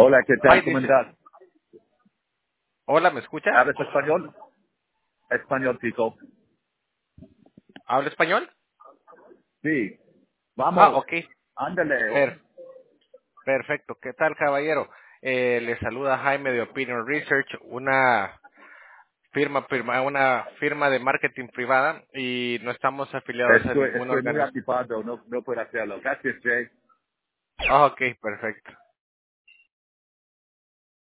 Hola, ¿qué Hi, tal? this ¿Cómo is- estás? Hola, ¿me escucha? ¿Hablas español? Español, chico. ¿Habla español? Sí. Ah, Vamos. ok. Ándale. Per- Perfecto. ¿Qué tal, caballero? Le saluda Jaime de Opinion Research, una firma de marketing privada y no estamos afiliados a ninguna Estoy muy organización. ocupado, no puedo hacerlo. Gracias, Jay. Ah, ok, perfecto.